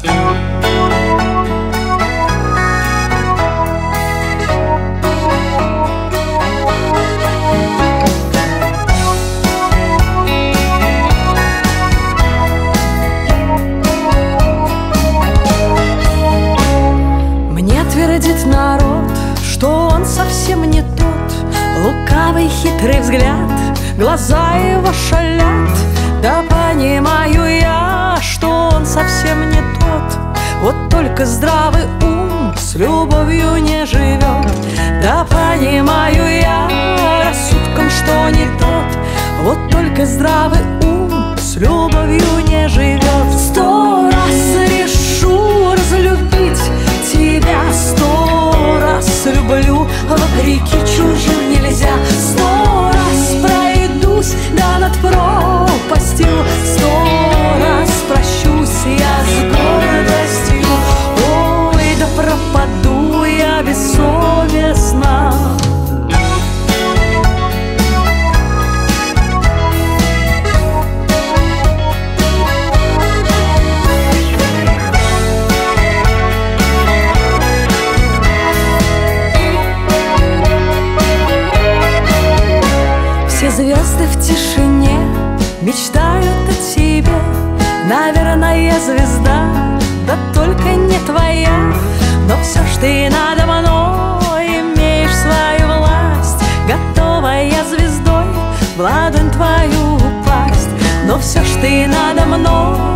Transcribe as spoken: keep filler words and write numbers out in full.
Твердит народ, что он совсем не тот. Лукавый хитрый взгляд, глаза его шалят. Да понимаю я, что он совсем не тот. Вот только здравый ум с любовью не живет. Да понимаю я рассудком, что не тот. Вот только здравый ум с любовью не живет. Сто раз решу разлюбить тебя, сто раз люблю, вопреки чужим нельзя. Сто раз пройдусь, да над пропастью, сто раз прощусь я с гордостью. Ой, да пропаду я бессовестно. Все звезды в тишине мечтают о тебе. Наверное, звезда, да только не твоя. Но все ж ты надо мной имеешь свою власть. Готова я звездой в ладонь твою упасть. Но все ж ты надо мной